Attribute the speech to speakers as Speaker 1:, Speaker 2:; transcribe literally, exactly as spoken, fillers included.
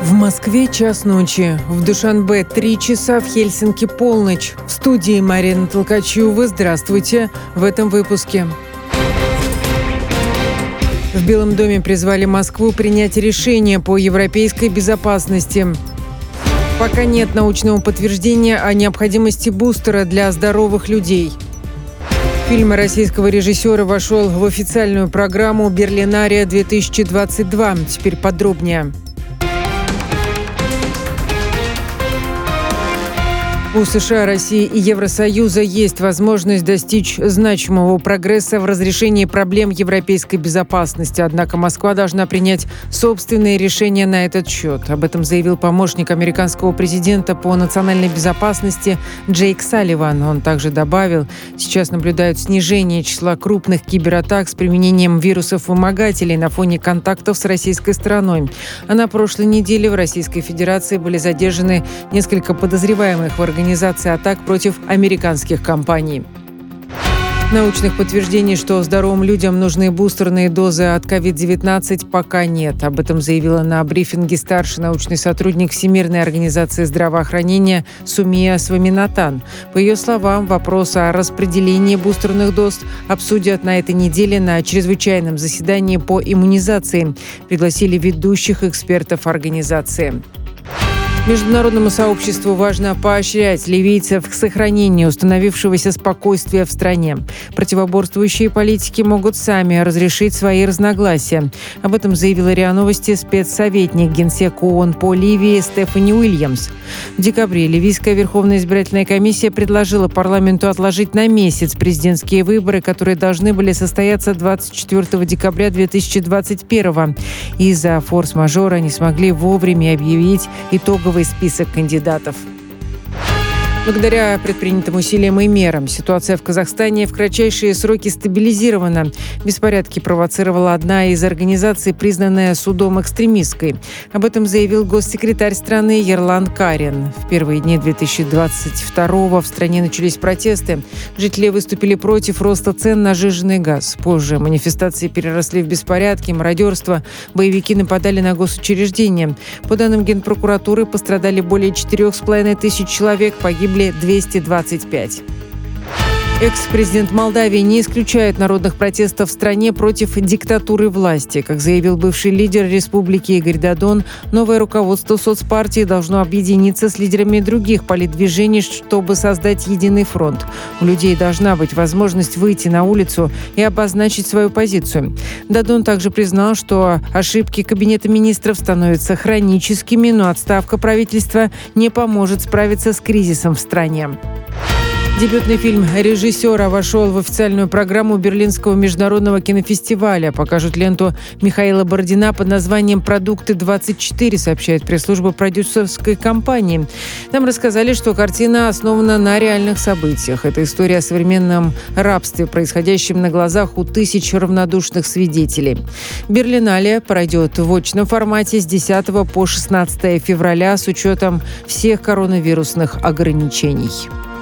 Speaker 1: В Москве час ночи, в Душанбе три часа, в Хельсинки полночь. В студии Марина Толкачева. Здравствуйте в этом выпуске. В Белом доме призвали Москву принять решение по европейской безопасности. Пока нет научного подтверждения о необходимости бустера для здоровых людей. Фильм российского режиссера вошел в официальную программу «Берлинария-две тысячи двадцать два». Теперь подробнее. У США, России и Евросоюза есть возможность достичь значимого прогресса в разрешении проблем европейской безопасности. Однако Москва должна принять собственные решения на этот счет. Об этом заявил помощник американского президента по национальной безопасности Джейк Салливан. Он также добавил, сейчас наблюдают снижение числа крупных кибератак с применением вирусов-вымогателей на фоне контактов с российской стороной. А на прошлой неделе в Российской Федерации были задержаны несколько подозреваемых в организации Организации атак против американских компаний. Научных подтверждений, что здоровым людям нужны бустерные дозы от ковид девятнадцать, пока нет. Об этом заявила на брифинге старший научный сотрудник Всемирной организации здравоохранения Сумия Сваминатан. По ее словам, вопрос о распределении бустерных доз обсудят на этой неделе на чрезвычайном заседании по иммунизации. Пригласили ведущих экспертов организации. Международному сообществу важно поощрять ливийцев к сохранению установившегося спокойствия в стране. Противоборствующие политики могут сами разрешить свои разногласия. Об этом заявила РИА Новости спецсоветник Генсека ООН по Ливии Стефани Уильямс. В декабре Ливийская Верховная избирательная комиссия предложила парламенту отложить на месяц президентские выборы, которые должны были состояться двадцать четвёртого декабря две тысячи двадцать первого. Из-за форс-мажора не смогли вовремя объявить итоговый список кандидатов. Благодаря предпринятым усилиям и мерам ситуация в Казахстане в кратчайшие сроки стабилизирована. Беспорядки провоцировала одна из организаций, признанная судом экстремистской. Об этом заявил госсекретарь страны Ерлан Карин. В первые дни две тысячи двадцать второго в стране начались протесты. Жители выступили против роста цен на сжиженный газ. Позже манифестации переросли в беспорядки, мародерство. Боевики нападали на госучреждения. По данным Генпрокуратуры, пострадали более четырех с половиной тысяч человек, погибли двести двадцать пять. Экс-президент Молдавии не исключает народных протестов в стране против диктатуры власти. Как заявил бывший лидер республики Игорь Додон, новое руководство соцпартии должно объединиться с лидерами других политдвижений, чтобы создать единый фронт. У людей должна быть возможность выйти на улицу и обозначить свою позицию. Додон также признал, что ошибки Кабинета министров становятся хроническими, но отставка правительства не поможет справиться с кризисом в стране. Дебютный фильм режиссера вошел в официальную программу Берлинского международного кинофестиваля. Покажут ленту Михаила Бородина под названием «Продукты-двадцать четыре», сообщает пресс-служба продюсерской компании. Там рассказали, что картина основана на реальных событиях. Это история о современном рабстве, происходящем на глазах у тысяч равнодушных свидетелей. Берлинале пройдет в очном формате с десятого по шестнадцатое февраля с учетом всех коронавирусных ограничений.